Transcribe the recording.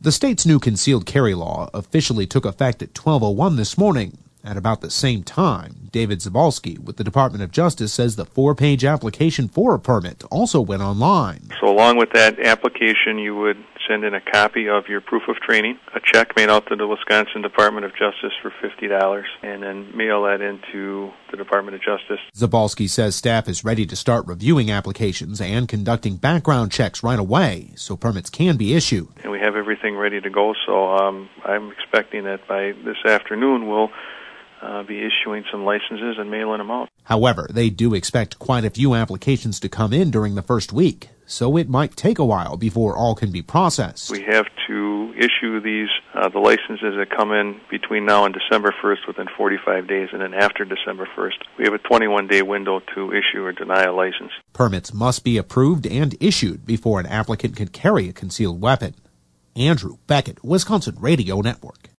The state's new concealed carry law officially took effect at 12:01 this morning. At about the same time, David Zabalski with the Department of Justice says the 4-page application for a permit also went online. So along with that application, you would send in a copy of your proof of training, a check made out to the Wisconsin Department of Justice for $50, and then mail that into the Department of Justice. Zabalski says staff is ready to start reviewing applications and conducting background checks right away so permits can be issued. And we have everything ready to go, so I'm expecting that by this afternoon we'll be issuing some licenses and mailing them out. However, they do expect quite a few applications to come in during the first week, so it might take a while before all can be processed. We have to issue these, the licenses that come in between now and December 1st within 45 days, and then after December 1st, we have a 21-day window to issue or deny a license. Permits must be approved and issued before an applicant can carry a concealed weapon. Andrew Beckett, Wisconsin Radio Network.